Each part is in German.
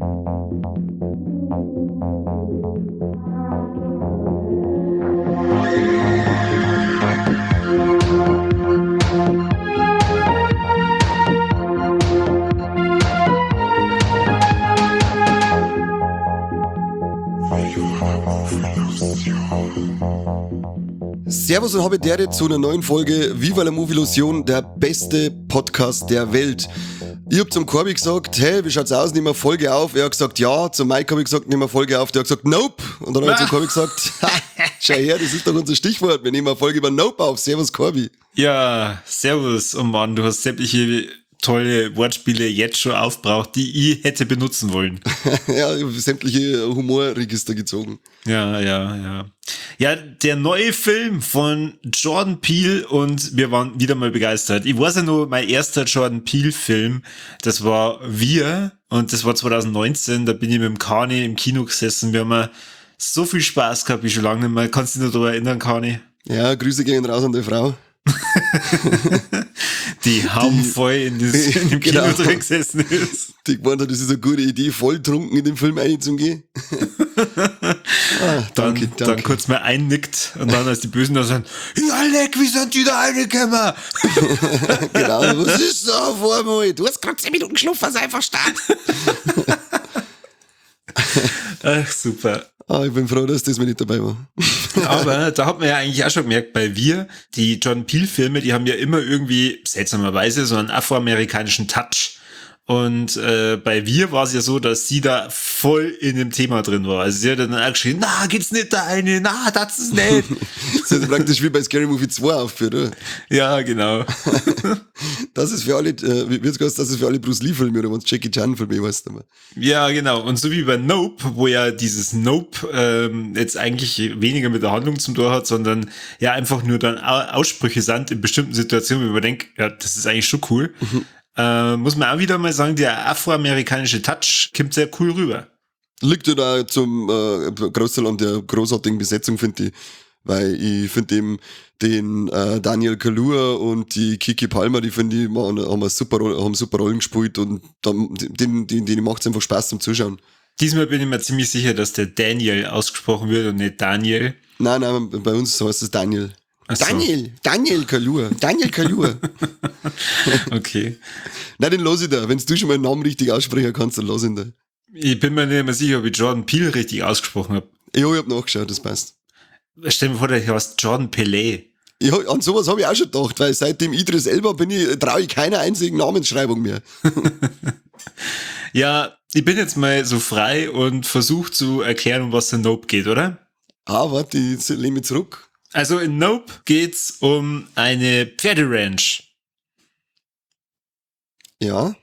Servus und Habitäre zu einer neuen Folge Viva la Movie-Illusion, der beste Podcast der Welt. Ich hab zum Corby gesagt, hey, wie schaut's aus, nehmen wir Folge auf? Er hat gesagt, ja. Zum Mike habe ich gesagt, nehmen wir Folge auf. Der hat gesagt, nope. Und dann habe ich zum Corby gesagt, schau her, das ist doch unser Stichwort. Wir nehmen eine Folge über Nope auf. Servus, Corby. Ja, servus. Oh Mann, du hast sämtliche tolle Wortspiele jetzt schon aufgebraucht, die ich hätte benutzen wollen. Ja, ich habe sämtliche Humorregister gezogen. Ja. Ja, der neue Film von Jordan Peele und wir waren wieder mal begeistert. Ich weiß ja nur, mein erster Jordan Peele Film, das war Wir und das war 2019, da bin ich mit dem Kani im Kino gesessen. Wir haben so viel Spaß gehabt wie schon lange nicht mehr. Kannst du dich noch daran erinnern, Kani? Ja, Grüße gehen raus an die Frau. Die haumvoll in dem Kino drin gesessen ist. Die gemeint hat, das ist eine gute Idee, voll trunken in den Film einzugehen. Danke. Dann kurz mal einnickt und dann als die Bösen da sagen, ja leck, wie sind die da reingekommen? Genau, was ist da vor mir? Du hast gerade 10 Minuten geschlafen, sei einfach stark. Ach, super. Ich bin froh, dass das mir nicht dabei war. Aber da hat man ja eigentlich auch schon gemerkt, bei Wir, die Jordan Peele-Filme, die haben ja immer irgendwie, seltsamerweise, so einen afroamerikanischen Touch. Und bei Wir war es ja so, dass sie da voll in dem Thema drin war. Also sie hat dann auch geschrien, na, geht's nicht da eine, na, das ist nicht. Das ist praktisch wie bei Scary Movie 2 aufgeführt, oder? Ja, genau. Das ist für alle, das ist für alle Bruce Lee-Filme, oder wenn es Jackie Chan-Filme weißt du mal. Ja, genau. Und so wie bei Nope, wo ja dieses Nope jetzt eigentlich weniger mit der Handlung zum Tor hat, sondern ja einfach nur dann Aussprüche sind in bestimmten Situationen, wo man denkt, ja, das ist eigentlich schon cool. Muss man auch wieder mal sagen, der afroamerikanische Touch kommt sehr cool rüber. Liegt ja da zum Großteil an der großartigen Besetzung, finde ich. Weil ich finde eben den Daniel Kaluuya und die Kiki Palmer, die finde ich, haben super Rollen gespielt und denen macht es einfach Spaß zum Zuschauen. Diesmal bin ich mir ziemlich sicher, dass der Daniel ausgesprochen wird und nicht Daniel. Nein, bei uns heißt es Daniel. So. Daniel Kaluuya. Okay. Nein, den lass ich da. Wenn du schon mal den Namen richtig aussprechen kannst, dann lass ihn da. Ich bin mir nicht mehr sicher, ob ich Jordan Peele richtig ausgesprochen habe. Ja, ich hab nachgeschaut, das passt. Stell dir vor, der heißt Jordan Peele. Ja, an sowas habe ich auch schon gedacht, weil seitdem Idris Elba traue ich keiner einzigen Namensschreibung mehr. Ja, ich bin jetzt mal so frei und versuche zu erklären, um was in Nope geht, oder? Warte, jetzt lehne mich zurück. Also in Nope geht's um eine Pferderanch. Ja.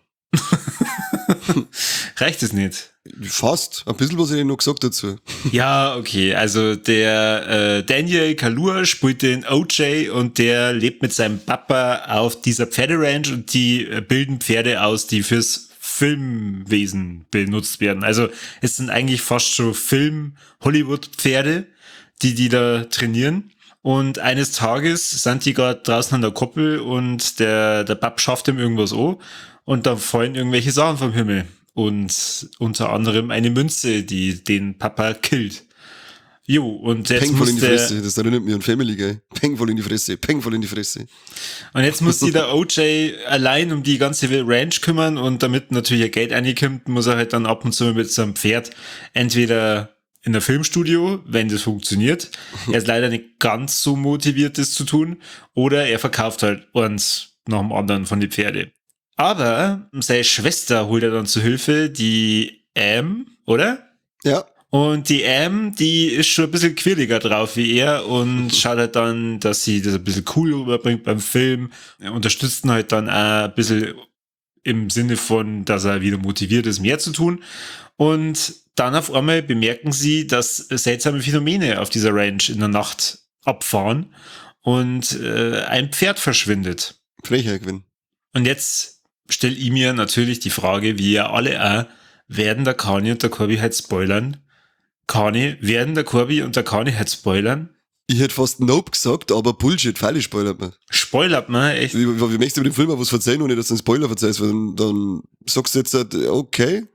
Reicht es nicht? Fast. Ein bisschen was hätte ich noch gesagt dazu. Ja, okay. Also der Daniel Kaluuya spielt den OJ und der lebt mit seinem Papa auf dieser Pferderanch und die bilden Pferde aus, die fürs Filmwesen benutzt werden. Also es sind eigentlich fast schon Film-Hollywood-Pferde, die da trainieren. Und eines Tages sind die gerade draußen an der Koppel und der Bab schafft ihm irgendwas an und da fallen irgendwelche Sachen vom Himmel. Und unter anderem eine Münze, die den Papa killt. Jo, und jetzt Peng voll muss in die Fresse, das erinnert mich an Family Guy. Peng voll in die Fresse. Und jetzt muss sich der OJ allein um die ganze Ranch kümmern und damit natürlich ein Geld reinkommt, muss er halt dann ab und zu mit seinem Pferd entweder in der Filmstudio, wenn das funktioniert. Er ist leider nicht ganz so motiviert, das zu tun. Oder er verkauft halt eins nach dem anderen von den Pferde. Aber seine Schwester holt er dann zu Hilfe, die Am, oder? Ja. Und die Am, die ist schon ein bisschen quirliger drauf wie er und schaut halt dann, dass sie das ein bisschen cool rüberbringt beim Film. Er unterstützt ihn halt dann auch ein bisschen im Sinne von, dass er wieder motiviert ist, mehr zu tun. Und dann auf einmal bemerken sie, dass seltsame Phänomene auf dieser Ranch in der Nacht abfahren und ein Pferd verschwindet. Frechheit gewinnen. Und jetzt stelle ich mir natürlich die Frage, wie ja alle auch, werden der Kani und der Corby halt spoilern? Kani, werden der Corby und der Kani halt spoilern? Ich hätte fast Nope gesagt, aber Bullshit, freilich spoilert man. Spoilert man, echt? Wie möchtest du über den Film auch was erzählen, ohne dass du einen Spoiler verzeihst? Dann sagst du jetzt, okay,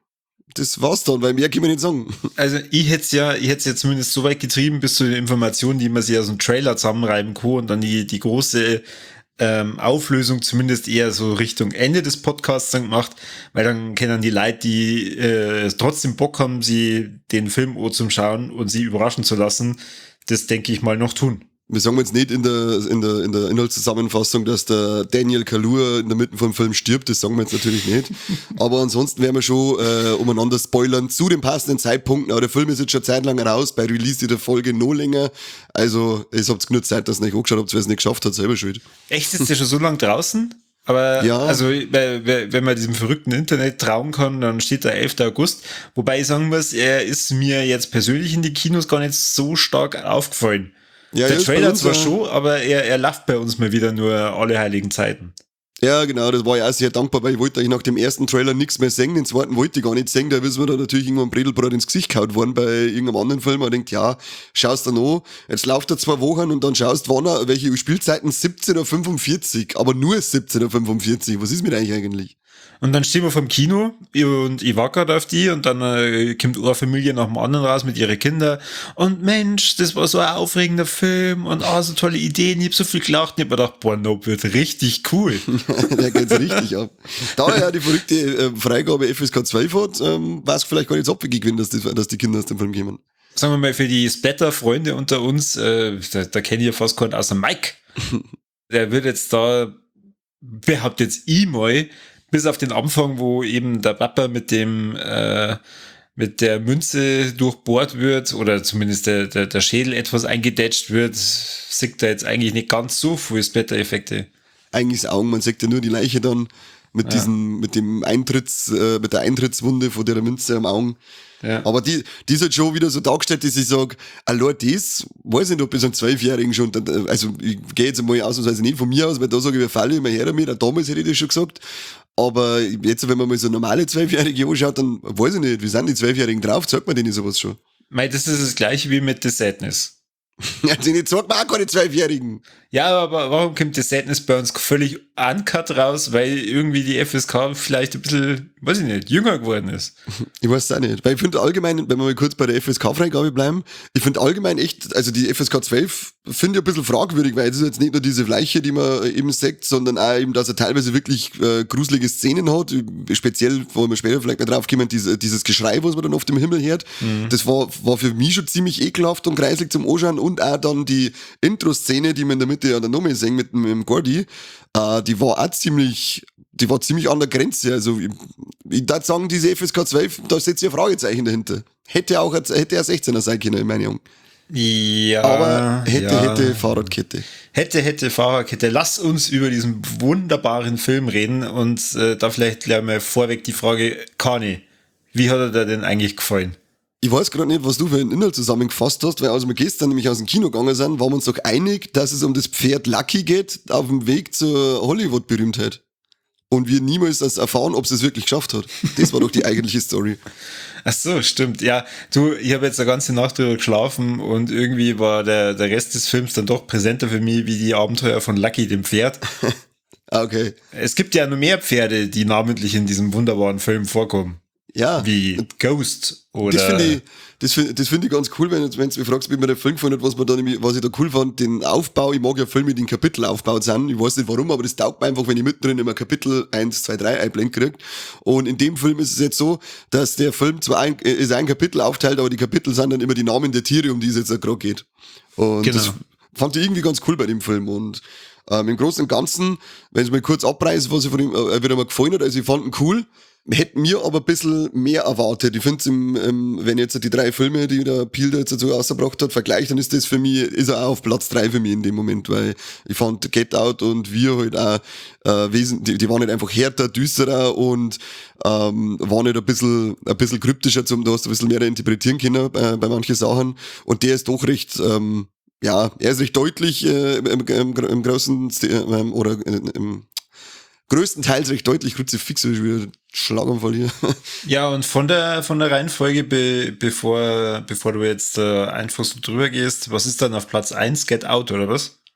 das war's dann, weil mehr können wir nicht sagen. Also ich hätte es ja zumindest so weit getrieben, bis zu den Informationen, die man sich aus dem Trailer zusammenreiben kann und dann die große Auflösung zumindest eher so Richtung Ende des Podcasts dann gemacht, weil dann können die Leute, die trotzdem Bock haben, sie den Film zum Schauen und sie überraschen zu lassen, das denke ich mal noch tun. Wir sagen jetzt nicht in der Inhaltszusammenfassung, dass der Daniel Kaluuya in der Mitte vom Film stirbt, das sagen wir jetzt natürlich nicht. Aber ansonsten werden wir schon umeinander spoilern zu den passenden Zeitpunkten. Aber der Film ist jetzt schon zeitlang raus, bei Release der Folge noch länger. Also, es habt genug Zeit, dass ihr nicht angeschaut habt, wer es nicht geschafft hat, selber schuld. Echt, ist der schon so lange draußen? Aber ja. Also, wenn man diesem verrückten Internet trauen kann, dann steht der 11. August. Wobei ich sagen muss, er ist mir jetzt persönlich in die Kinos gar nicht so stark aufgefallen. Ja, der Trailer zwar schon, aber er läuft bei uns mal wieder nur alle heiligen Zeiten. Ja, genau, das war ich auch sehr dankbar, weil ich wollte eigentlich nach dem ersten Trailer nichts mehr sehen, den zweiten wollte ich gar nicht sehen, da ist mir da natürlich irgendwann Bredelbrot ins Gesicht gehauen worden bei irgendeinem anderen Film, und ich denke, ja, schaust dann an, jetzt läuft er 2 Wochen und dann schaust, wann er, welche Spielzeiten, 17:45, aber nur 17:45, was ist mit eigentlich? Und dann stehen wir vom Kino und ich war gerade auf die und dann kommt eine Familie nach dem anderen raus mit ihren Kindern und Mensch, das war so ein aufregender Film und so tolle Ideen, ich hab so viel gelacht und ich hab mir gedacht, boah, Nope wird richtig cool. Der geht's richtig ab. Da er ja die verrückte Freigabe FSK 12 hat, weiß vielleicht gar nicht so abwegig gewesen, dass die Kinder aus dem Film kommen. Sagen wir mal, für die Splatter-Freunde unter uns, da kenne ich ja fast keinen außer Mike. Der wird jetzt da, behauptet jetzt ich mal, bis auf den Anfang, wo eben der Papa mit der Münze durchbohrt wird oder zumindest der Schädel etwas eingedetscht wird, sieht da jetzt eigentlich nicht ganz so viele Splatter-Effekte. Eigentlich das Augen, man sieht ja nur die Leiche dann mit mit der Eintrittswunde von der Münze am Augen. Ja. Aber die ist halt schon wieder so dargestellt, dass ich sage, allein das, weiß ich nicht, ob bis einem 12-Jährigen schon, also ich gehe jetzt einmal ausnahmsweise nicht von mir aus, weil da sage ich, wir fallen immer her damit, auch damals hätte ich das schon gesagt. Aber jetzt, wenn man mal so normale 12-Jährige anschaut, dann weiß ich nicht, wie sind die 12-Jährigen drauf, sagt man denen sowas schon? Mei, das ist das gleiche wie mit The Sadness. Ja, die sagt man auch keine 12-Jährigen. Ja, aber warum kommt das Sadness bei uns völlig uncut raus? Weil irgendwie die FSK vielleicht ein bisschen, weiß ich nicht, jünger geworden ist. Ich weiß es auch nicht. Weil ich finde allgemein, wenn wir mal kurz bei der FSK-Freigabe bleiben, ich finde allgemein echt, also die FSK 12 finde ich ein bisschen fragwürdig, weil es ist jetzt nicht nur diese Fleiche, die man eben sagt, sondern auch eben, dass er teilweise wirklich gruselige Szenen hat, speziell, wo wir später vielleicht mal drauf kommen, dieses Geschrei, was man dann auf dem Himmel hört, das war für mich schon ziemlich ekelhaft und kreislig zum Anschauen, und auch dann die Intro-Szene, die wir in der Mitte an der Nummer sehen mit dem Gordy, die war ziemlich an der Grenze. Also ich würde sagen, diese FSK 12, da setzt ihr ein Fragezeichen dahinter. Hätte er 16er sein können, in meinen Augen. Ja. Aber hätte Fahrradkette. Hätte Fahrradkette. Lass uns über diesen wunderbaren Film reden und da vielleicht gleich mal vorweg die Frage, Kani, wie hat er dir denn eigentlich gefallen? Ich weiß gerade nicht, was du für einen Inhalt zusammengefasst hast, weil als wir gestern nämlich aus dem Kino gegangen sind, waren wir uns doch einig, dass es um das Pferd Lucky geht, auf dem Weg zur Hollywood-Berühmtheit. Und wir niemals das erfahren, ob es wirklich geschafft hat. Das war doch die eigentliche Story. Ach so, stimmt. Ja, ich habe jetzt eine ganze Nacht drüber geschlafen und irgendwie war der Rest des Films dann doch präsenter für mich wie die Abenteuer von Lucky, dem Pferd. Okay. Es gibt ja noch mehr Pferde, die namentlich in diesem wunderbaren Film vorkommen. Ja. Wie Ghost oder... Das finde ich ganz cool, wenn du mich fragst, wie mir der Film gefallen hat, was ich da cool fand, den Aufbau. Ich mag ja Filme, die in Kapitel aufgebaut sind. Ich weiß nicht warum, aber das taugt mir einfach, wenn ich mittendrin immer Kapitel 1, 2, 3 einblenden kriege. Und in dem Film ist es jetzt so, dass der Film zwar ein Kapitel aufteilt, aber die Kapitel sind dann immer die Namen der Tiere, um die es jetzt gerade geht. Und genau. Das fand ich irgendwie ganz cool bei dem Film. Und im Großen und Ganzen, wenn ich mal kurz abreiße, was ich von ihm wieder mal gefallen hat, also ich fand ihn cool. Hätten mir aber ein bisschen mehr erwartet. Ich finde es, wenn jetzt die 3 Filme, die der Peele da jetzt dazu rausgebracht hat, vergleicht, dann ist er auch auf Platz 3 für mich in dem Moment, weil ich fand Get Out und Wir halt auch die waren halt einfach härter, düsterer und waren halt ein bisschen kryptischer, da hast du ein bisschen mehr interpretieren können bei manchen Sachen. Und der ist doch recht, er ist recht deutlich im großen oder im größtenteils recht deutlich Kruzifix, ich wieder Schlaganfall hier. Ja, und von der Reihenfolge, bevor du jetzt einfach so drüber gehst, was ist dann auf Platz 1? Get Out, oder was?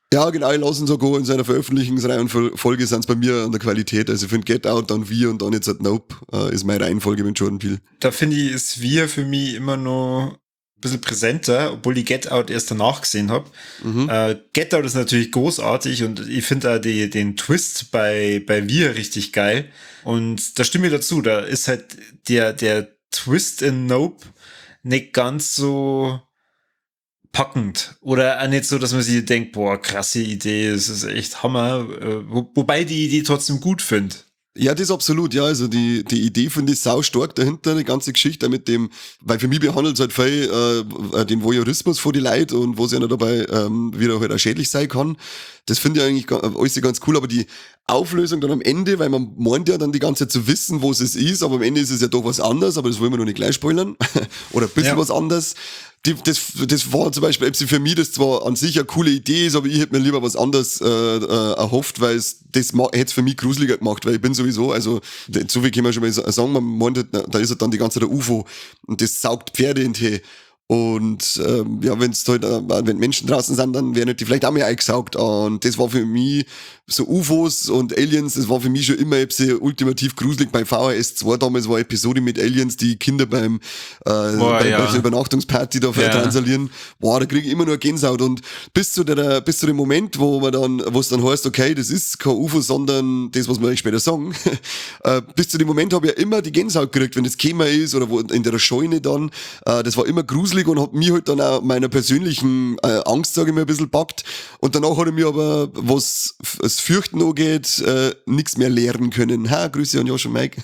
Ja, genau, ich lasse ihn sogar in seiner Veröffentlichungsreihenfolge sind es bei mir an der Qualität. Also ich finde Get Out, dann Wir und dann jetzt halt Nope ist meine Reihenfolge mit Jordan Peele. Da finde ich, ist Wir für mich immer noch ein bisschen präsenter, obwohl ich Get Out erst danach gesehen habe. Get Out ist natürlich großartig und ich finde auch den Twist bei Wir richtig geil. Und da stimme ich dazu, da ist halt der Twist in Nope nicht ganz so packend. Oder auch nicht so, dass man sich denkt, boah, krasse Idee, das ist echt Hammer. Wobei die Idee trotzdem gut finde. Ja, das absolut, ja, also die Idee finde ich sau stark dahinter, die ganze Geschichte mit dem, weil für mich behandelt es halt viel den Voyeurismus vor die Leute und wo es ja noch dabei wieder halt auch schädlich sein kann. Das finde ich eigentlich alles ganz cool, aber die Auflösung dann am Ende, weil man meint ja dann die ganze Zeit zu wissen, wo es ist, aber am Ende ist es ja doch was anderes, aber das wollen wir noch nicht gleich spoilern. Oder ein bisschen was anderes. Das war zum Beispiel für mich das zwar an sich eine coole Idee ist, aber ich hätte mir lieber was anderes erhofft, weil das hätte es für mich gruseliger gemacht, weil ich bin sowieso, also so viel kann man schon mal sagen, man meint, da ist halt dann die ganze Zeit der UFO und das saugt Pferde in die. Und ja, wenn es halt, wenn Menschen draußen sind, dann werden die vielleicht auch mehr eingesaugt. Und das war für mich so UFOs und Aliens, das war für mich schon immer ultimativ gruselig. Bei VHS 2 damals war eine Episode mit Aliens, die Kinder bei der Übernachtungsparty da transalieren. Boah, da kriege ich immer nur Gänsehaut. Und bis zu dem Moment, wo es dann heißt, okay, das ist kein UFO, sondern das, was wir euch später sagen. Bis zu dem Moment habe ich ja immer die Gänsehaut gekriegt, wenn das Thema ist oder wo in der Scheune dann. Das war immer gruselig und hat mich halt dann auch meiner persönlichen Angst, sage ich mal, ein bisschen packt. Und danach hat er mir aber, was das Fürchten angeht, nichts mehr lehren können. Grüße an Josh und Mike.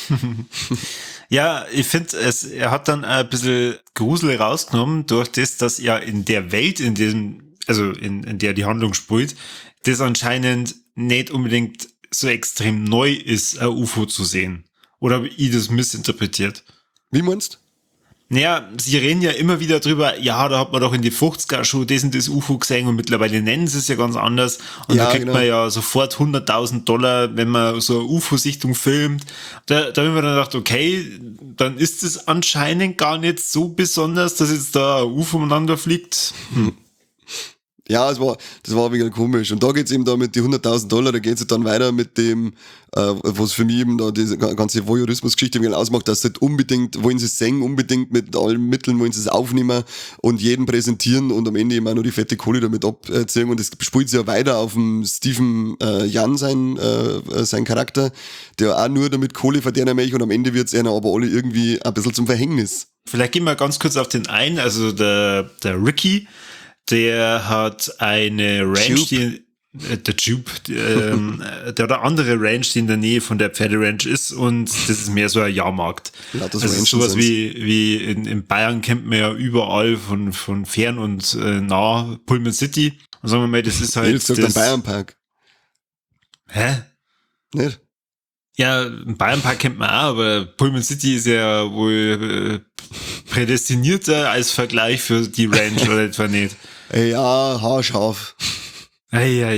Ja, ich finde, er hat dann ein bisschen Grusel rausgenommen durch das, dass ja in der Welt, in der die Handlung spielt, das anscheinend nicht unbedingt so extrem neu ist, ein UFO zu sehen. Oder habe ich das missinterpretiert? Wie meinst du? Naja, sie reden ja immer wieder drüber, ja, da hat man doch in die 50er schon das und das UFO gesehen und mittlerweile nennen sie es ja ganz anders. Und ja, da kriegt man ja sofort $100.000, wenn man so eine UFO-Sichtung filmt. Da haben wir dann gedacht, okay, dann ist es anscheinend gar nicht so besonders, dass jetzt da ein UFO umeinander fliegt. Ja, das war ein wenig komisch. Und da geht's eben da mit die $100.000, da geht's dann weiter mit dem, was für mich eben da diese ganze Voyeurismus-Geschichte ausmacht, dass sie halt unbedingt, wollen sie es singen, unbedingt mit allen Mitteln wollen sie es aufnehmen und jeden präsentieren und am Ende eben auch noch die fette Kohle damit abziehen. Und das spielt sich ja weiter auf dem Steven Yeun, sein Charakter, der auch nur damit Kohle verdienen möchte und am Ende wird's einer aber alle irgendwie ein bisschen zum Verhängnis. Vielleicht gehen wir ganz kurz auf den einen, also der Ricky, der hat eine Ranch, der Tube, der hat eine andere Ranch, die in der Nähe von der Pferderanch ist und das ist mehr so ein Jahrmarkt. Ja, das ist sowas wie in Bayern kennt man ja überall von fern und nah Pullman City. Und sagen wir mal, das ist halt Nils sagt das Bayernpark. Hä? Nicht? Ja, einen Bayernpark kennt man auch, aber Pullman City ist ja wohl prädestinierter als Vergleich für die Ranch oder etwa nicht. Ja, haarscharf. Ja.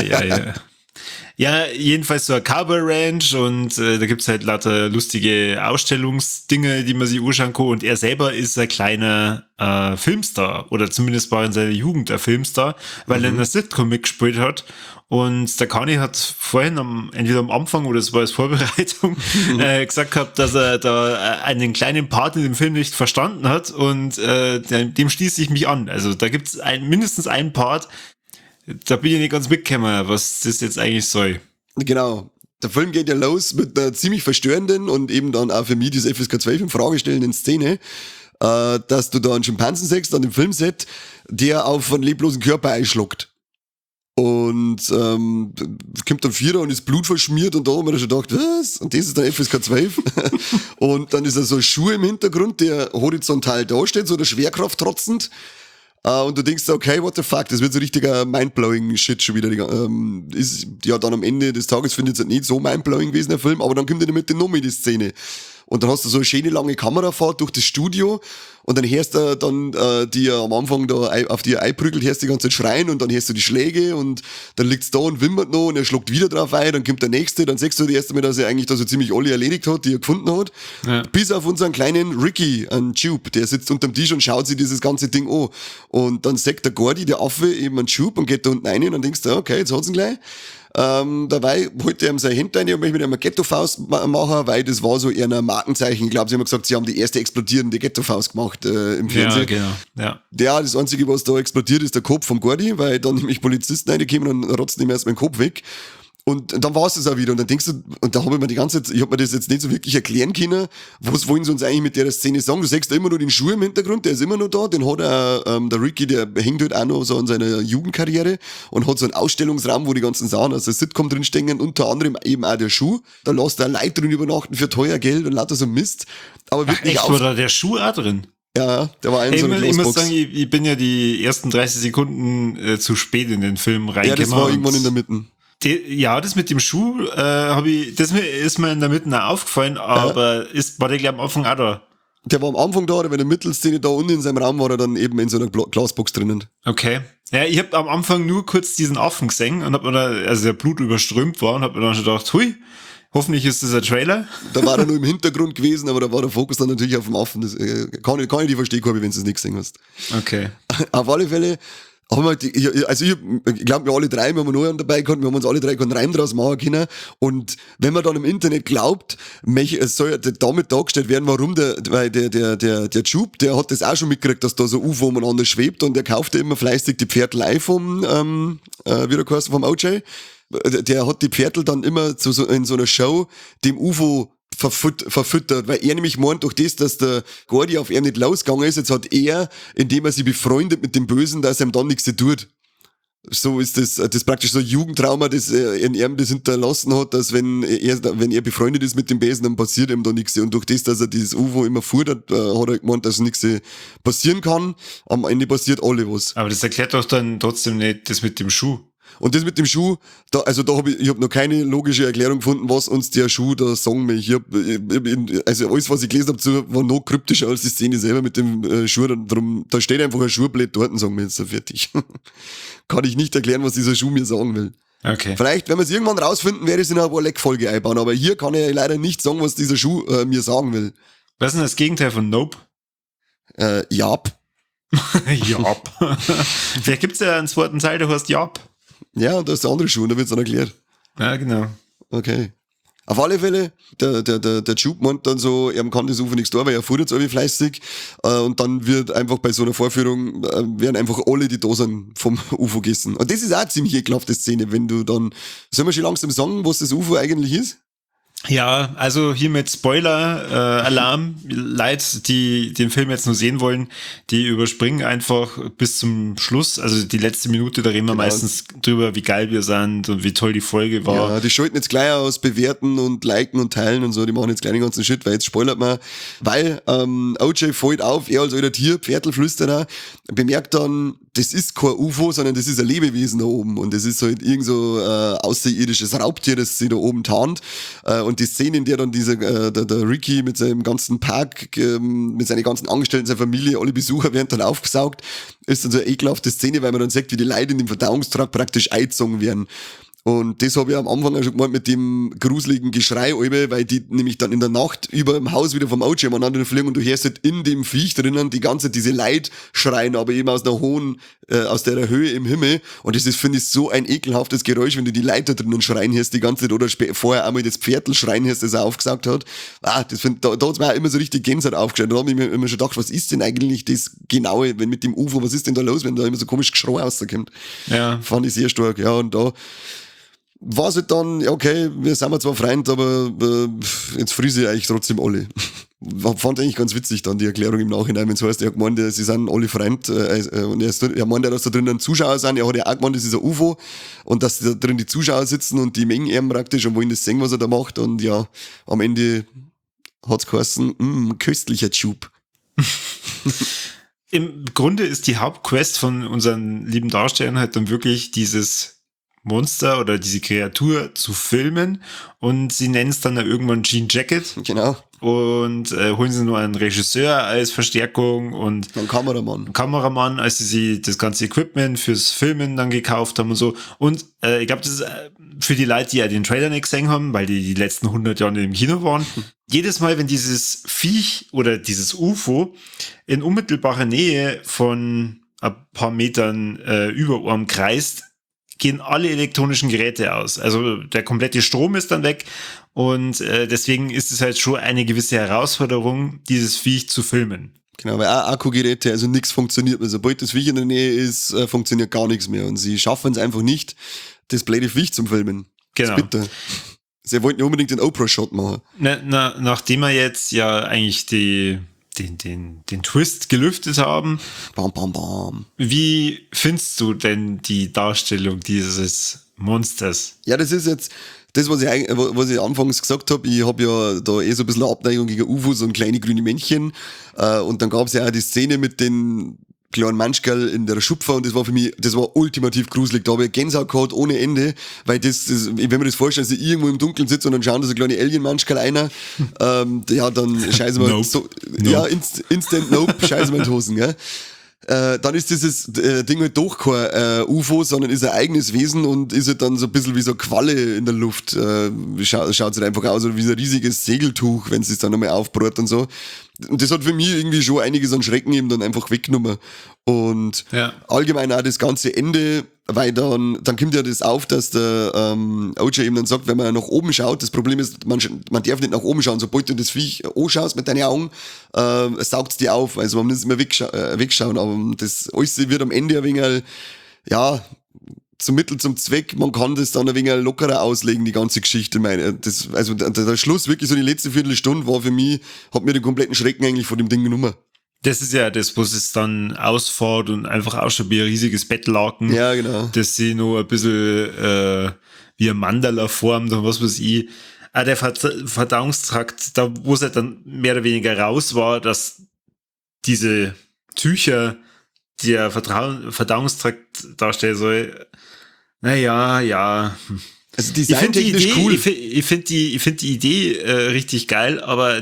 Ja, jedenfalls so ein Cowboy Ranch und da gibt's halt lauter lustige Ausstellungsdinge, die man sich anschauen kann. Und er selber ist ein kleiner Filmstar oder zumindest war in seiner Jugend ein Filmstar, weil er in einer Sitcom mitgespielt hat. Und der Kani hat vorhin entweder am Anfang oder es war als Vorbereitung gesagt gehabt, dass er da einen kleinen Part in dem Film nicht verstanden hat und dem schließe ich mich an. Also da gibt's mindestens einen Part, da bin ich nicht ganz mitgekommen, was das jetzt eigentlich soll. Genau. Der Film geht ja los mit einer ziemlich verstörenden und eben dann auch für mich diese FSK 12 in Frage stellenden Szene, dass du da einen Schimpansen siehst an dem Filmset, der auf einen leblosen Körper einschluckt. Und kommt dann Vierer und ist Blut verschmiert und da haben wir schon gedacht, was? Und das ist dann FSK 12. Und dann ist da so ein Schuh im Hintergrund, der horizontal dasteht, so der Schwerkraft trotzend. Und du denkst, okay, what the fuck, das wird so richtiger mindblowing Shit schon wieder. Ist ja dann am Ende des Tages, finde ich jetzt nicht so mindblowing gewesen, der Film, aber dann kommt in der Mitte noch mit die Szene. Und dann hast du so eine schöne lange Kamerafahrt durch das Studio und dann hörst du dann die am Anfang da auf die einprügelt, hörst die ganze Zeit schreien und dann hörst du die Schläge und dann liegt's da und wimmert noch und er schluckt wieder drauf ein, dann kommt der nächste, dann siehst du die erste Mal, dass er eigentlich da so ziemlich alle erledigt hat, die er gefunden hat. Ja. Bis auf unseren kleinen Ricky, einen Tube, der sitzt unterm Tisch und schaut sich dieses ganze Ding an. Und dann sagt der Gordy, der Affe, eben einen Tube und geht da unten rein und dann denkst du, okay, jetzt hat's ihn gleich. Dabei holte er ihm sein Hemd rein und möchte mit ihm eine Ghetto-Faust machen, weil das war so eher ein Markenzeichen. Ich glaube, sie haben gesagt, sie haben die erste explodierende Ghetto-Faust gemacht im Fernsehen. Ja, genau. Ja, das Einzige, was da explodiert, ist der Kopf vom Gordy, weil dann nämlich Polizisten reinkommen und rotzen ihm erstmal den Kopf weg. Und dann war es das auch wieder. Und dann denkst du, und da habe ich mir die ganze Zeit, ich habe mir das jetzt nicht so wirklich erklären können, was wollen sie uns eigentlich mit der Szene sagen? Du siehst da immer nur den Schuh im Hintergrund, der ist immer noch da, den hat der Ricky, der hängt halt auch noch so an seiner Jugendkarriere und hat so einen Ausstellungsraum, wo die ganzen Sachen aus der Sitcom drinstecken, unter anderem eben auch der Schuh. Da lässt er Leute drin übernachten für teuer Geld und lauter so Mist. Aber wirklich echt, war da der Schuh auch drin? Ja, der war so eine Ich muss sagen, ich bin ja die ersten 30 Sekunden zu spät in den Film reingekommen. Ja, das war irgendwann in der Mitte. Das mit dem Schuh das ist mir in der Mitte auch aufgefallen, aber war der gleich am Anfang auch da? Der war am Anfang da, aber in der Mittelszene da unten in seinem Raum war er dann eben in so einer Glasbox drinnen. Okay. Ja, ich habe am Anfang nur kurz diesen Affen gesehen und hab mir da, also der Blut überströmt war und hab mir dann schon gedacht, hui, hoffentlich ist das ein Trailer. Da war er nur im Hintergrund gewesen, aber da war der Fokus dann natürlich auf dem Affen. Das kann ich die verstehen, Corby, wenn du es nicht gesehen hast. Okay. Auf alle Fälle haben wir, ich glaube, wir alle drei, wir haben noch dabei gehabt, wir haben uns alle drei einen Reim draus machen können. Und wenn man dann im Internet glaubt, es soll ja damit dargestellt werden, warum der Tube, der hat das auch schon mitgekriegt, dass da so UFO umeinander schwebt und der kauft immer fleißig die Pferdlei vom OJ. Der hat die Pferdl dann immer in so einer Show dem UFO verfüttert, weil er nämlich meint, durch das, dass der Gordy auf ihn nicht losgegangen ist, jetzt hat er, indem er sich befreundet mit dem Bösen, dass er ihm dann nichts tut. So ist das praktisch so ein Jugendtrauma, das in ihm das hinterlassen hat, dass wenn er befreundet ist mit dem Bösen, dann passiert ihm da nichts. Und durch das, dass er dieses UFO immer fuhrt, hat er gemeint, dass nichts passieren kann. Am Ende passiert alle was. Aber das erklärt doch dann trotzdem nicht das mit dem Schuh. Und das mit dem Schuh, da habe ich hab noch keine logische Erklärung gefunden, was uns der Schuh da sagen will. Also alles, was ich gelesen habe, war noch kryptischer als die Szene selber mit dem Schuh. Da steht einfach ein Schuhblatt dort und sagen wir jetzt so fertig. Kann ich nicht erklären, was dieser Schuh mir sagen will. Okay. Vielleicht, wenn wir es irgendwann rausfinden, werde ich es in einer Leck-Folge einbauen. Aber hier kann ich leider nicht sagen, was dieser Schuh mir sagen will. Was ist denn das Gegenteil von Nope? Jab. Jab. Vielleicht gibt's ja einen zweiten Teil, der heißt Jab. Ja, und da ist der andere Schuh, und da wird's dann erklärt. Ja, genau. Okay. Auf alle Fälle, der Tube meint dann so, er kann das UFO nichts tun, weil er fuhrt jetzt irgendwie fleißig. Und dann wird einfach bei so einer Vorführung, werden einfach alle, die da sind, vom UFO gegessen. Und das ist auch eine ziemlich ekelhafte Szene, wenn du dann, sollen wir schon langsam sagen, was das UFO eigentlich ist? Ja, also hier mit Spoiler-Alarm. Leute, die den Film jetzt nur sehen wollen, die überspringen einfach bis zum Schluss. Also die letzte Minute, da reden wir meistens drüber, wie geil wir sind und wie toll die Folge war. Ja, die schalten jetzt gleich aus, bewerten und liken und teilen und so. Die machen jetzt gleich den ganzen Shit, weil jetzt spoilert man. Weil OJ fällt auf, er als alter Tier, Pferdlflüsterer, bemerkt dann, das ist kein UFO, sondern das ist ein Lebewesen da oben. Und das ist halt irgend so außerirdisches Raubtier, das sich da oben tarnt. Und die Szene, in der dann der Ricky mit seinem ganzen Park, mit seinen ganzen Angestellten, seiner Familie, alle Besucher werden dann aufgesaugt, ist dann so eine ekelhafte Szene, weil man dann sieht, wie die Leute in dem Verdauungstrakt praktisch eingezogen werden. Und das habe ich am Anfang auch schon gemeint mit dem gruseligen Geschrei, weil die nämlich dann in der Nacht über dem Haus wieder vom OJ umeinander fliegen und du hörst halt in dem Viech drinnen die ganze diese Leid schreien, aber eben aus einer hohen, aus der Höhe im Himmel. Und das ist, finde ich, so ein ekelhaftes Geräusch, wenn du die Leiter drinnen schreien hörst die ganze Zeit oder vorher einmal das Pferdl schreien hörst, das er aufgesagt hat. Da hat's mir auch immer so richtig Gänsehaut aufgestellt. Da habe ich mir immer schon gedacht, was ist denn eigentlich das Genaue, wenn mit dem UFO, was ist denn da los, wenn da immer so komisch Geschrei rauskommt. Ja. Fand ich sehr stark, ja, und da war es halt dann, ja okay, wir sind zwar Freund, aber jetzt friese ich eigentlich trotzdem alle. Fand eigentlich ganz witzig dann die Erklärung im Nachhinein, wenn es heißt, er hat gemeint, sie sind alle Freund und er meint ja, dass da drinnen Zuschauer sind, er hat ja auch gemeint, das ist ein UFO und dass da drin die Zuschauer sitzen und die mengen ihm praktisch und wollen das sehen, was er da macht und ja, am Ende hat's geheißen, köstlicher Tube. Im Grunde ist die Hauptquest von unseren lieben Darstellern halt dann wirklich dieses Monster oder diese Kreatur zu filmen und sie nennen es dann ja irgendwann Jean Jacket. Genau. und holen sie nur einen Regisseur als Verstärkung und Ein Kameramann, als sie das ganze Equipment fürs Filmen dann gekauft haben und so. Und ich glaube, das ist für die Leute, die ja den Trailer nicht gesehen haben, weil die letzten 100 Jahre nicht im Kino waren, jedes Mal, wenn dieses Viech oder dieses UFO in unmittelbarer Nähe von ein paar Metern über Ohren kreist, gehen alle elektronischen Geräte aus. Also der komplette Strom ist dann weg und deswegen ist es halt schon eine gewisse Herausforderung, dieses Viech zu filmen. Genau, weil auch Akkugeräte, also nichts funktioniert mehr. Sobald das Viech in der Nähe ist, funktioniert gar nichts mehr. Und sie schaffen es einfach nicht, das blöde Viech zum Filmen. Genau. Das ist bitter. Sie wollten ja unbedingt den Oprah-Shot machen. Nachdem wir jetzt ja eigentlich den Twist gelüftet haben, Bam, bam, bam. wie findest du denn die Darstellung dieses Monsters? Ja, das ist jetzt das, was ich anfangs gesagt habe. Ich habe ja da so ein bisschen eine Abneigung gegen UFOs und kleine grüne Männchen. Und dann gab es ja auch die Szene mit den kleinen Manschkerl in der Schupfer und das war ultimativ gruselig. Da habe ich Gänsehaut gehabt ohne Ende, weil wenn man das vorstellt, dass ich irgendwo im Dunkeln sitze und dann schauen da so kleine Alien-Manschkerl einer, ja, dann scheißen wir Nope. Ja, Instant Nope, scheißen wir in die Hosen, gell? Dann ist dieses Ding halt doch kein UFO, sondern ist ein eigenes Wesen und ist halt dann so ein bisschen wie so eine Qualle in der Luft. Schaut halt einfach aus, wie so ein riesiges Segeltuch, wenn es dann nochmal aufbrot und so. Und das hat für mich irgendwie schon einiges an Schrecken eben dann einfach weggenommen. Und allgemein auch das ganze Ende, weil dann kommt ja das auf, dass der OJ eben dann sagt, wenn man nach oben schaut, das Problem ist, man darf nicht nach oben schauen, sobald du das Viech anschaust mit deinen Augen, saugt es dir auf, also man muss nicht mehr wegschauen, aber das alles wird am Ende ein wenig, ja, zum Mittel zum Zweck, man kann das dann ein wenig lockerer auslegen, die ganze Geschichte. Also der Schluss, wirklich so die letzte Viertelstunde war für mich, hat mir den kompletten Schrecken eigentlich von dem Ding genommen. Das ist ja das, wo es dann ausfährt und einfach ausschaut wie ein riesiges Bettlaken. Ja, genau. Das sie nur ein bisschen wie ein Mandala formt und was weiß ich. Auch der Verdauungstrakt, da wo es halt dann mehr oder weniger raus war, dass diese Tücher der Verdauungstrakt darstellen soll. Naja, ja. Also designtechnisch cool. Ich finde die Idee richtig geil, aber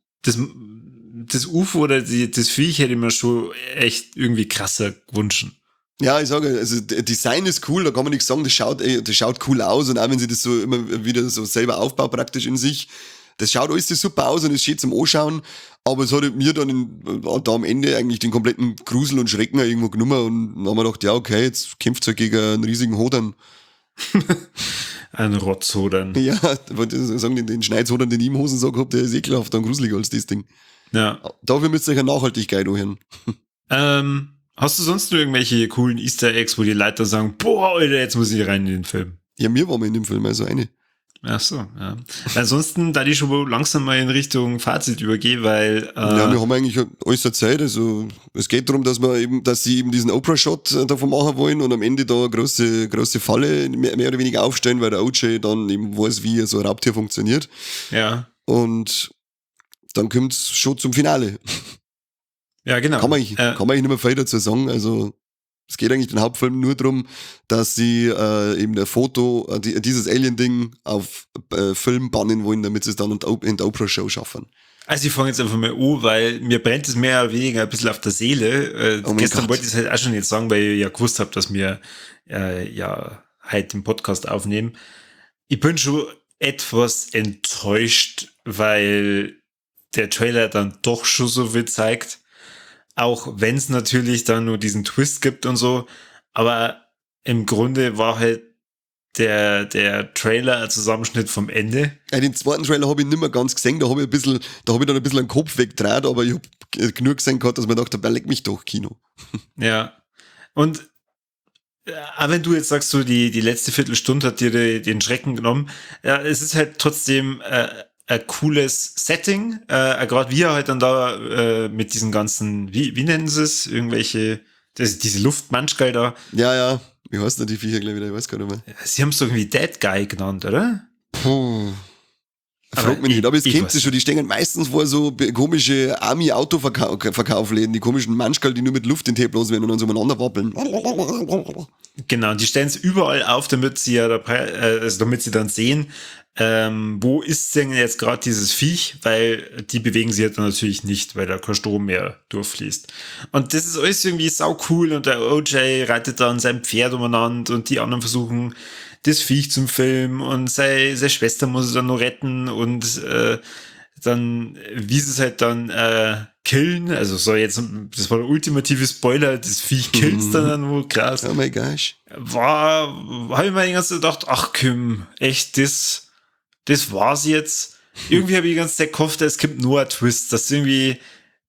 das UFO oder das Viech hätte ich mir schon echt irgendwie krasser gewünscht. Ja, ich sage, also Design ist cool, da kann man nichts sagen, das schaut cool aus und auch wenn sie das so immer wieder so selber aufbaut praktisch in sich, das schaut alles super aus und ist schön zum Anschauen, aber es hat mir dann da am Ende eigentlich den kompletten Grusel und Schrecken irgendwo genommen und dann haben wir gedacht, ja okay, jetzt kämpft es halt gegen einen riesigen Hodern. Ein Rotzhodern. Ja, wollte ich sagen, den Schneidhodern, den ich im Hosensack hab, der ist ekelhaft und gruseliger als das Ding. Ja. Dafür müsst ihr euch eine Nachhaltigkeit anhören. Hast du sonst noch irgendwelche coolen Easter Eggs, wo die Leute sagen, boah, Alter, jetzt muss ich rein in den Film? Ja, mir waren wir in dem Film also eine. Ach so, ja. Ansonsten, da ich schon langsam mal in Richtung Fazit übergehe, weil... ja, wir haben eigentlich alles erzählt. Also, es geht darum, dass sie eben diesen Oprah-Shot davon machen wollen und am Ende da eine große Falle mehr oder weniger aufstellen, weil der OJ dann eben weiß, wie so ein Raubtier funktioniert. Ja. Und dann kommt's schon zum Finale. Ja, genau. Kann man eigentlich nicht mehr viel dazu sagen. Also, es geht eigentlich den Hauptfilm nur darum, dass sie eben ein Foto, dieses Alien-Ding auf Film bannen wollen, damit sie es dann in der Oprah-Show schaffen. Also ich fange jetzt einfach mal an, weil mir brennt es mehr oder weniger ein bisschen auf der Seele. Gestern wollte ich es halt auch schon jetzt sagen, weil ich ja gewusst habe, dass wir ja heute den Podcast aufnehmen. Ich bin schon etwas enttäuscht, weil der Trailer dann doch schon so viel zeigt. Auch wenn es natürlich dann nur diesen Twist gibt und so. Aber im Grunde war halt der Trailer ein Zusammenschnitt vom Ende. Den zweiten Trailer habe ich nicht mehr ganz gesehen. Da habe ich dann ein bisschen den Kopf weggedreht, aber ich habe genug gesehen gehabt, dass man dachte, leck mich doch, Kino. Ja. Und aber wenn du jetzt sagst, so die letzte Viertelstunde hat dir den Schrecken genommen, ja, es ist halt trotzdem ein cooles Setting, gerade wie er halt dann da mit diesen ganzen, wie nennen sie es, irgendwelche, diese Luftmanschgeil da. Ja, wie heißt denn die Viecher gleich wieder, ich weiß gar nicht mehr. Sie haben es irgendwie Dead Guy genannt, oder? Puh. Fragt mich nicht, aber es kennt sie schon, die stehen meistens vor so komische Army-Autoverkaufläden, die komischen Manschkerl, die nur mit Luft in Tee bloß werden und dann so umeinander wappeln. Genau, die stellen es überall auf, damit sie ja dabei, also damit sie dann sehen, wo ist denn jetzt gerade dieses Viech? Weil die bewegen sich halt dann natürlich nicht, weil da kein Strom mehr durchfließt. Und das ist alles irgendwie sau cool und der OJ reitet dann sein Pferd umeinander und die anderen versuchen, das Viech zum Filmen und seine Schwester muss es dann noch retten und dann, wie sie es halt dann killen, also das war der ultimative Spoiler, das Viech killt dann nur, krass. Oh my gosh. Habe ich mir die ganze Zeit gedacht, ach Kim, echt, das war's jetzt. Irgendwie habe ich die ganze Zeit gehofft, es gibt nur ein Twist, dass irgendwie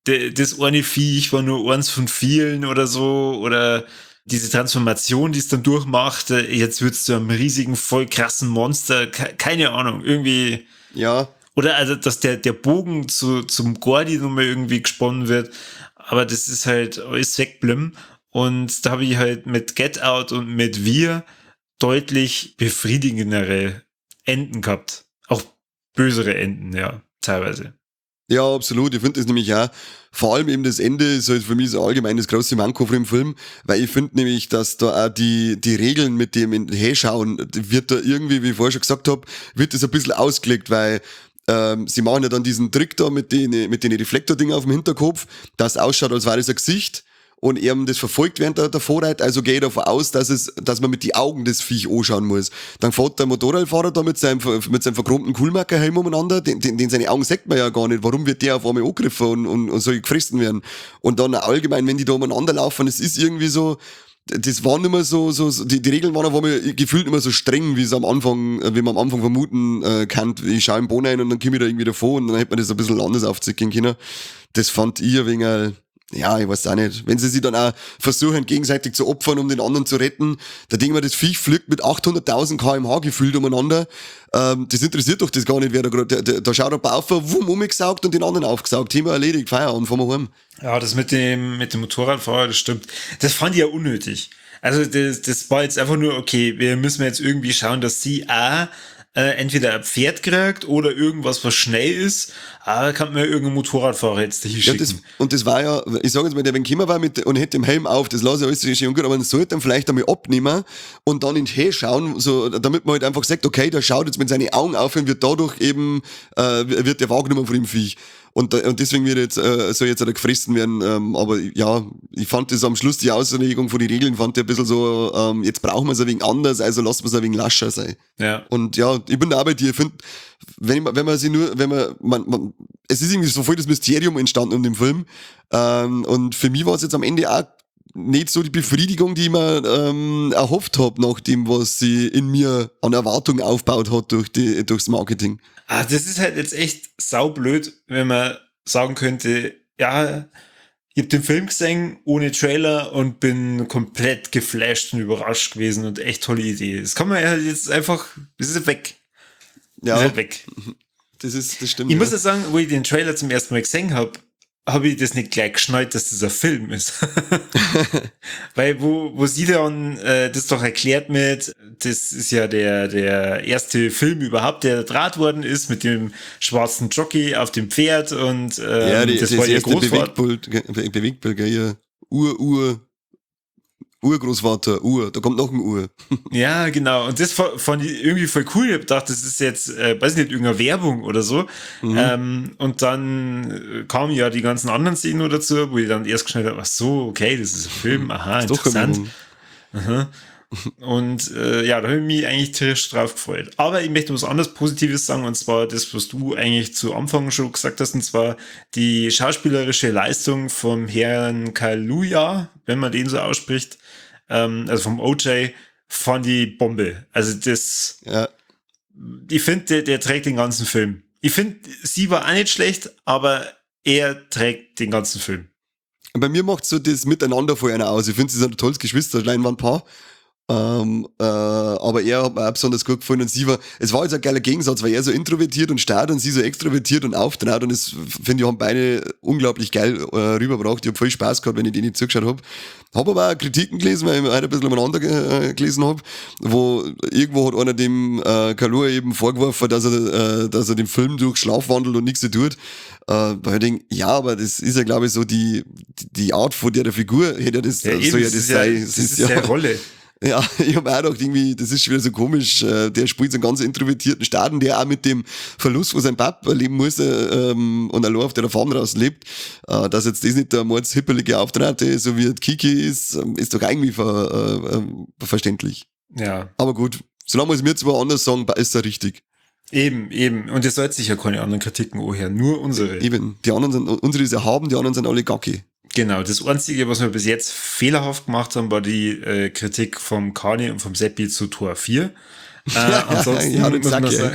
das eine Viech war nur eins von vielen oder so, oder diese Transformation, die es dann durchmacht, jetzt wird's zu einem riesigen, voll krassen Monster, keine Ahnung, irgendwie. Ja. Oder also, dass der Bogen zum Gordy nochmal irgendwie gesponnen wird. Aber das ist halt alles wegblimm. Und da habe ich halt mit Get Out und mit Wir deutlich befriedigendere Enden gehabt. Auch bösere Enden, ja, teilweise. Ja, absolut. Ich finde das nämlich auch, vor allem eben das Ende ist halt für mich so allgemein das große Manko von dem Film, weil ich finde nämlich, dass da auch die Regeln mit dem Hinschauen, wird da irgendwie, wie ich vorher schon gesagt habe, wird das ein bisschen ausgelegt, weil sie machen ja dann diesen Trick da mit den Reflektordingen auf dem Hinterkopf, das ausschaut, als wäre das ein Gesicht und eben das verfolgt während der Vorreit, also gehe ich davon aus, dass man mit die Augen das Viech anschauen muss. Dann fährt der Motorradfahrer da mit seinem verchromten Coolmarkerhelm umeinander, den seine Augen sieht man ja gar nicht, warum wird der auf einmal angegriffen und soll gefressen werden? Und dann allgemein, wenn die da umeinander laufen, es ist irgendwie so, das waren immer so die Regeln waren auf einmal gefühlt immer so streng, wie man am Anfang vermuten kann. Ich schaue im Boden ein und dann komme ich da irgendwie davor und dann hätte man das ein bisschen anders aufziehen können. Das fand ich ein wenig, ja, ich weiß auch nicht. Wenn sie sich dann auch versuchen, gegenseitig zu opfern, um den anderen zu retten, da denke ich mir, das Viech fliegt mit 800.000 km/h gefühlt umeinander. Das interessiert doch das gar nicht, wer da gerade, da schaut der Baufer, wumm, umgesaugt und den anderen aufgesaugt. Thema erledigt, Feierabend, fahren wir heim. Ja, das mit dem Motorradfahrer, das stimmt. Das fand ich ja unnötig. Also das war jetzt einfach nur, okay, wir müssen jetzt irgendwie schauen, dass sie entweder ein Pferd kriegt oder irgendwas, was schnell ist, aber kann man ja irgendeinen Motorradfahrer jetzt hier schicken. Ja, das war ja, ich sage jetzt mal, der wenn gekommen war und hätte den Helm auf, das lasse ich alles schön und gut, aber man sollte dann vielleicht einmal abnehmen und dann in den Häh schauen, so, damit man halt einfach sagt, okay, der schaut jetzt mit seinen Augen auf und wird dadurch eben, wird der wahrgenommen von dem Viech. Und deswegen wird jetzt, soll jetzt auch gefressen werden, aber ja, ich fand das am Schluss, die Auslegung von den Regeln, fand ich ein bisschen so, jetzt brauchen wir es ein wenig anders, also lassen wir es ein wenig lascher sein. Ja. Und ja, ich bin da auch bei dir, ich finde, es ist irgendwie so voll das Mysterium entstanden um den Film, und für mich war es jetzt am Ende auch nicht so die Befriedigung, die ich mir erhofft habe, nach dem, was sie in mir an Erwartungen aufgebaut hat durchs Marketing. Das ist halt jetzt echt saublöd, wenn man sagen könnte, ja, ich habe den Film gesehen ohne Trailer und bin komplett geflasht und überrascht gewesen und echt tolle Idee. Das kann man ja jetzt einfach, das ist weg. Ja, das ist halt weg. Das stimmt. Ich muss ja sagen, wo ich den Trailer zum ersten Mal gesehen habe ich das nicht gleich geschnallt, dass das ein Film ist. Weil wo sie dann das doch erklärt mit, das ist ja der erste Film überhaupt, der gedreht worden ist, mit dem schwarzen Jockey auf dem Pferd und das war ihr erste Großvater. Bewegtbild, gell, ja. Urgroßvater, da kommt noch ein Ur. Ja, genau. Und das fand ich irgendwie voll cool. Ich hab gedacht, das ist jetzt, weiß nicht, irgendeine Werbung oder so. Und dann kamen ja die ganzen anderen Szenen noch dazu, wo ich dann erst geschnallt habe, ach so, okay, das ist ein Film, aha, interessant. Aha. Und ja, da habe ich mich eigentlich tierisch drauf gefreut. Aber ich möchte was anderes Positives sagen, und zwar das, was du eigentlich zu Anfang schon gesagt hast, und zwar die schauspielerische Leistung vom Herrn Kaluuya, wenn man den so ausspricht, also vom OJ, fand ich Bombe. Also das, Ja. ich finde, der trägt den ganzen Film. Ich finde, sie war auch nicht schlecht, aber er trägt den ganzen Film. Bei mir macht so das Miteinander von einer aus. Ich finde, sie sind ein tolles Geschwisterleinwandpaar. Aber er hat mir auch besonders gut gefallen und es war jetzt ein geiler Gegensatz, weil er so introvertiert und starrt und sie so extrovertiert und auftrat und das, finde ich, haben beide unglaublich geil rübergebracht. Ich habe voll Spaß gehabt, wenn ich denen zugeschaut habe. Habe aber auch Kritiken gelesen, weil ich halt ein bisschen umeinander gelesen habe, wo irgendwo hat einer dem Kaluuya eben vorgeworfen, dass er den Film durch Schlaf wandelt und nichts tut. Weil ich denke, ja, aber das ist ja, glaube ich, so die Art von der Figur, hätte das, ja, soll ja das sein. Das ist ja Rolle. Ja, ich habe auch gedacht, irgendwie, das ist schon wieder so komisch. Der spielt so einen ganz introvertierten Staaten, der auch mit dem Verlust von seinem Papa leben muss und allein auf der Farm raus lebt. Dass jetzt das nicht der mordshippelige Auftrag, so wie Kiki ist doch irgendwie verständlich. Ja. Aber gut, solange wir es mir zwar anders sagen, ist er richtig. Eben. Und ihr sollt sicher keine anderen Kritiken anhören, nur unsere. Eben, die anderen sind, unsere ist erhaben, die anderen sind alle Gacki. Genau, das Einzige, was wir bis jetzt fehlerhaft gemacht haben, war die Kritik vom Kani und vom Seppi zu Tor 4. Ansonsten ja, muss man Sack, sagen.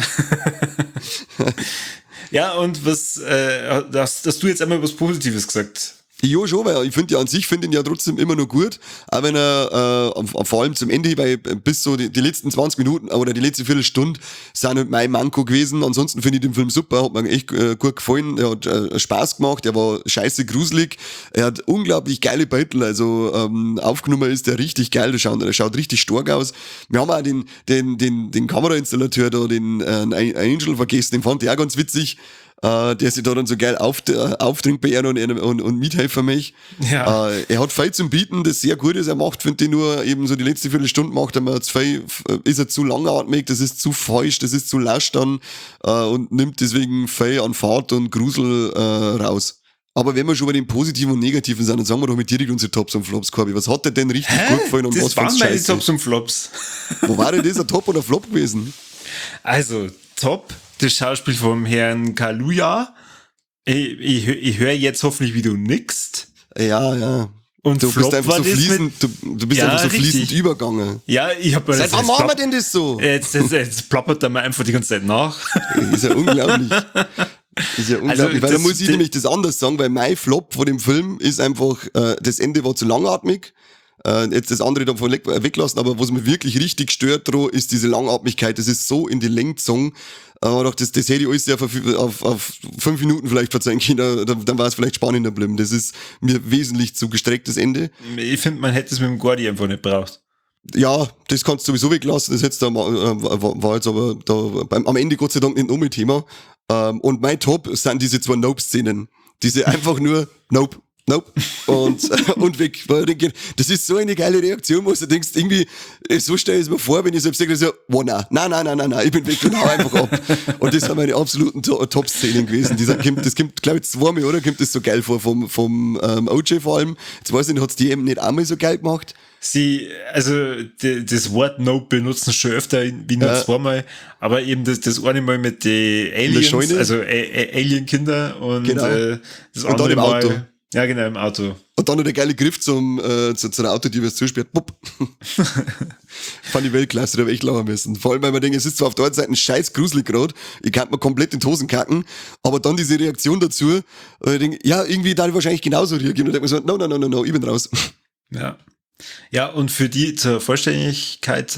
Ja, und was, hast du jetzt einmal was Positives gesagt? Ja, schon, weil ich finde ja an sich, finde ihn ja trotzdem immer noch gut, auch wenn er vor allem zum Ende, weil bis so die letzten 20 Minuten oder die letzte Viertelstunde sind halt mein Manko gewesen. Ansonsten finde ich den Film super, hat mir echt gut gefallen, er hat Spaß gemacht, er war scheiße gruselig, er hat unglaublich geile Battle, also aufgenommen ist der richtig geil, der schaut richtig stark aus. Wir haben auch den Kamerainstallateur da, den Angel vergessen, den fand ich auch ganz witzig. Der sich da dann so geil aufdringt bei ihm und mithelfen für mich. Ja. Er hat viel zum Bieten, das sehr gut ist. Er macht, finde ich, nur eben so die letzte Viertelstunde macht er ist er zu langatmig, das ist zu feucht, das ist zu lasch dann und nimmt deswegen viel an Fahrt und Grusel raus. Aber wenn wir schon bei den Positiven und Negativen sind, dann sagen wir doch mit direkt unsere Tops und Flops, Corby. Was hat dir denn richtig gut gefallen und das was waren fandst meine scheiße? Tops und Flops. Wo war denn das, ein Top oder Flop gewesen? Also, Top, das Schauspiel vom Herrn Kaluuya. Ich höre jetzt hoffentlich, wie du nickst. Ja. Und Du Flop bist einfach war so das fließend, du bist Ja, einfach so richtig. fließend übergegangen. Ja, ich habe Seit wann machen wir denn das so? Jetzt plappert er mir einfach die ganze Zeit nach. Ist ja unglaublich. Weil da das- muss ich nämlich das anders sagen, weil mein Flop von dem Film ist einfach, das Ende war zu langatmig. Jetzt das andere davon weglassen, aber was mir wirklich richtig stört, ist diese Langatmigkeit. Das ist so in die Länge gezogen. Aber das hätte ich alles ja auf 5 Minuten vielleicht verzeihen können, dann war es vielleicht spannender geblieben. Das ist mir wesentlich zu gestrecktes Ende. Ich finde, man hätte es mit dem Gordy einfach nicht braucht. Ja, das kannst du sowieso weglassen, das jetzt da, war jetzt aber da am Ende Gott sei Dank nicht nur mein Thema. Und mein Top sind diese 2 Nope-Szenen. Diese einfach nur Nope. Und weg. Weil ich denke, das ist so eine geile Reaktion, wo du denkst, irgendwie, so stell ich es mir vor, wenn ich selbst sage, so, wow, nein, ich bin weg und hau einfach ab. Und das sind meine absoluten Top-Szenen gewesen. Das kommt, glaube ich, 2 Mal, oder? Kommt das so geil vor, vom OJ vor allem. Jetzt weiß ich nicht, hat's die eben nicht einmal so geil gemacht? Das Wort Nope benutzen schon öfter, wie nur 2-mal, aber eben das eine Mal mit den Aliens, Scheune. also Alien-Kinder und Genau. das Und dann andere im Mal, Auto. Ja, genau, im Auto. Und dann noch der geile Griff zu einer Auto, die was zusperrt. Bupp. Fand ich Weltklasse, da hab ich echt lachen müssen. Vor allem, weil man denkt, es ist zwar auf der einen Seite ein scheiß gruselig gerade, ich kann mir komplett in die Hosen kacken, aber dann diese Reaktion dazu, ich denke, ja, irgendwie da ich wahrscheinlich genauso reagieren und denke mir so, no, ich bin raus. Ja. Ja, und für die zur Vollständigkeit,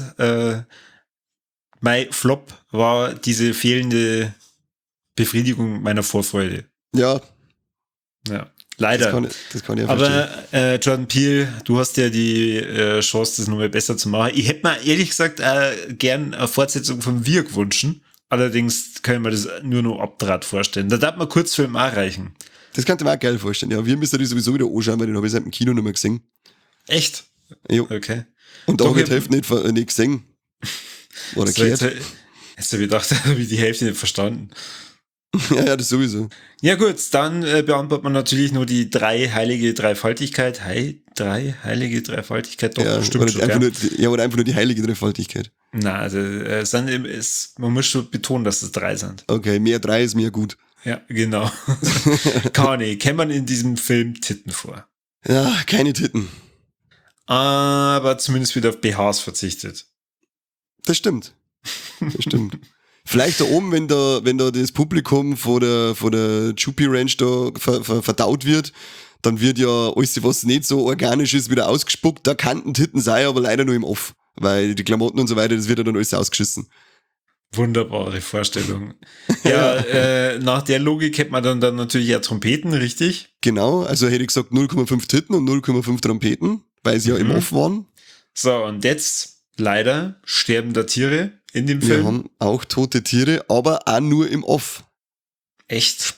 mein Flop war diese fehlende Befriedigung meiner Vorfreude. Ja, Ja, leider. das kann ich ja verstehen. Aber Jordan Peele, du hast ja die Chance, das nochmal besser zu machen. Ich hätte mir ehrlich gesagt gern eine Fortsetzung von Wir gewünscht. Allerdings können wir das nur noch Abdraht vorstellen. Da darf man Kurzfilm auch reichen. Das könnte ich mir auch geil vorstellen. Ja, wir müssen das sowieso wieder anschauen, weil den habe ich seit dem Kino nicht mehr gesehen. Echt? Jo. Okay. Und da Doch, habe ich die ich- Hälfte nicht gesehen. Oder So, jetzt gehört. habe ich gedacht, habe ich die Hälfte nicht verstanden. Ja, das sowieso. Ja gut, dann beantwortet man natürlich nur die heilige Dreifaltigkeit. Heilige Dreifaltigkeit, doch, Ja, stimmt oder schon. einfach Gell? oder einfach nur die heilige Dreifaltigkeit. Na, also man muss schon betonen, dass es 3 sind. Okay, mehr 3 ist mehr gut. Ja, genau. Kani, kennt man in diesem Film Titten vor. Ja, keine Titten. Aber zumindest wird auf BHs verzichtet. Das stimmt. Vielleicht da oben, wenn da das Publikum vor der Chupi Ranch da verdaut wird, dann wird ja alles, was nicht so organisch ist, wieder ausgespuckt. Da kannten Titten sein, aber leider nur im Off. Weil die Klamotten und so weiter, das wird ja dann alles ausgeschissen. Wunderbare Vorstellung. Ja, nach der Logik hätte man dann natürlich ja Trompeten, richtig? Genau, also hätte ich gesagt 0,5 Titten und 0,5 Trompeten, weil sie ja im Off waren. So, und jetzt leider sterben da Tiere in dem Wir Film. haben auch tote Tiere, aber auch nur im Off. Echt?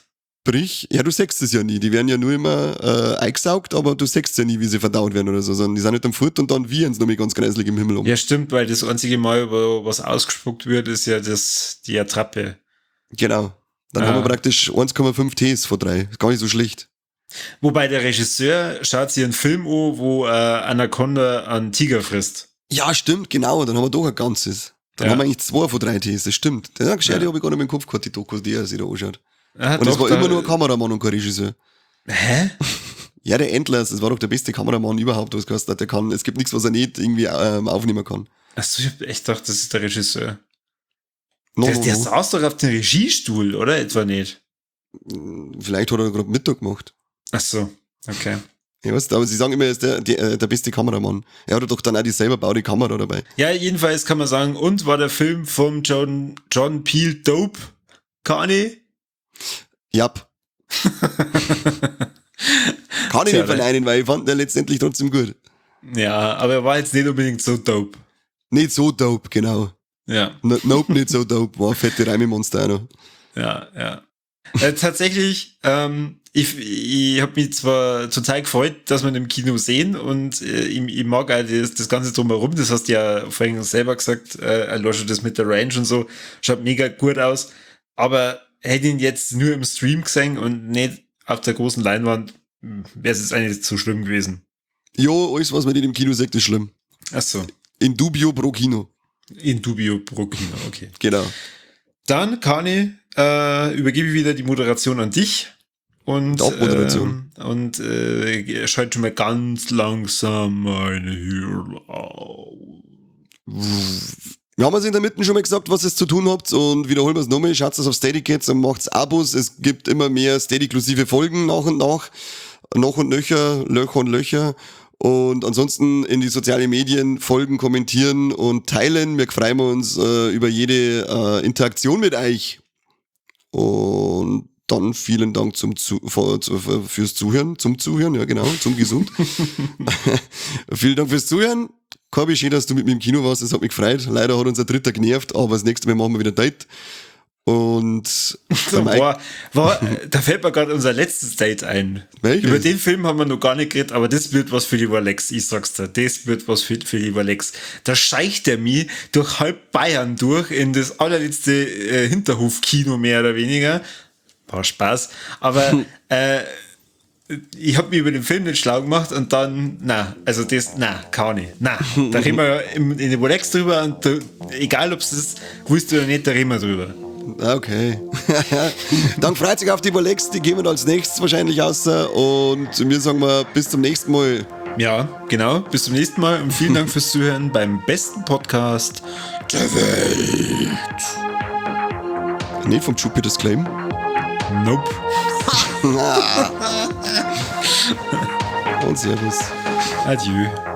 Sprich, ja, du siehst es ja nie. Die werden ja nur immer eingesaugt, aber du siehst ja nie, wie sie verdaut werden oder so, sondern die sind nicht am Furt und dann wiehern sie noch ganz kreislig im Himmel um. Ja, stimmt, weil das einzige Mal, wo was ausgespuckt wird, ist ja die Attrappe. Genau. Dann haben wir praktisch 1,5 Ts von 3. Ist gar nicht so schlecht. Wobei der Regisseur schaut sich einen Film an, wo Anaconda einen Tiger frisst. Ja, stimmt, genau. Dann haben wir doch ein ganzes. Dann haben wir eigentlich 2 von 3 Ts, das stimmt. Den habe ich gar nicht mehr im Kopf gehabt, die Dokus, die er sich da anschaut. Und es war immer nur ein Kameramann und kein Regisseur. Hä? Ja, der Endlers, das war doch der beste Kameramann überhaupt, was gehört hat. Der kann, es gibt nichts, was er nicht irgendwie aufnehmen kann. Achso, ich hab echt gedacht, das ist der Regisseur. No, der saß doch auf dem Regiestuhl, oder? Etwa nicht? Vielleicht hat er gerade Mittag gemacht. Achso, okay. Ich weiß, aber sie sagen immer, er ist der beste Kameramann. Er hat doch dann auch die selber baute Kamera dabei. Ja, jedenfalls kann man sagen, und war der Film vom John Peel dope? Kani? Jap. Kann ich nicht verneinen, weil ich fand den letztendlich trotzdem gut. Ja, aber er war jetzt nicht unbedingt so dope. Nicht so dope, genau. Ja. Nope, nicht so dope. War fette Reimemonster auch noch. Ja. Tatsächlich, ich habe mich zwar total gefreut, dass wir ihn im Kino sehen und ich mag auch das Ganze drumherum, das hast du ja vorhin selber gesagt, Alosha, das mit der Range und so, schaut mega gut aus, aber hätte ihn jetzt nur im Stream gesehen und nicht auf der großen Leinwand, wäre es jetzt eigentlich nicht so schlimm gewesen. Jo, alles, was man nicht im Kino sagt, ist schlimm. Ach so. In dubio pro Kino. In dubio pro Kino, okay. Genau. Dann, Kani, übergebe ich wieder die Moderation an dich. Und schalte schon mal ganz langsam meine Hirn auf. Wir haben uns in der Mitte schon mal gesagt, was ihr zu tun habt und wiederholen wir es nochmal. Schaut es auf Steady Kids und macht Abos. Es gibt immer mehr Steady-inklusive Folgen nach und nach. Noch und nöcher, Löcher und Löcher. Und ansonsten in die sozialen Medien folgen, kommentieren und teilen. Wir freuen uns über jede Interaktion mit euch. Und dann vielen Dank fürs Zuhören, ja genau, zum Gesund. Vielen Dank fürs Zuhören. Corby, schön, dass du mit mir im Kino warst, das hat mich gefreut. Leider hat unser Dritter genervt, aber das nächste Mal machen wir wieder Date. Und da fällt mir gerade unser letztes Date ein. Welches? Über den Film haben wir noch gar nicht geredet, aber das wird was für die Lex, ich sag's dir. Das wird was für die Lex. Da scheicht er mich durch halb Bayern durch in das allerletzte Hinterhof-Kino mehr oder weniger. War Spaß. Aber ich hab mich über den Film nicht schlau gemacht und dann, kann nicht. Da reden wir in den Lex drüber und egal ob es das willst du oder nicht, da reden wir drüber. Okay. Dann freut sich auf die Rolex, die gehen wir als nächstes wahrscheinlich raus. Und wir sagen mal bis zum nächsten Mal. Ja, genau. Bis zum nächsten Mal und vielen Dank fürs Zuhören beim besten Podcast der Welt. Nicht vom Jupiter's Claim? Nope. Und Servus. Adieu.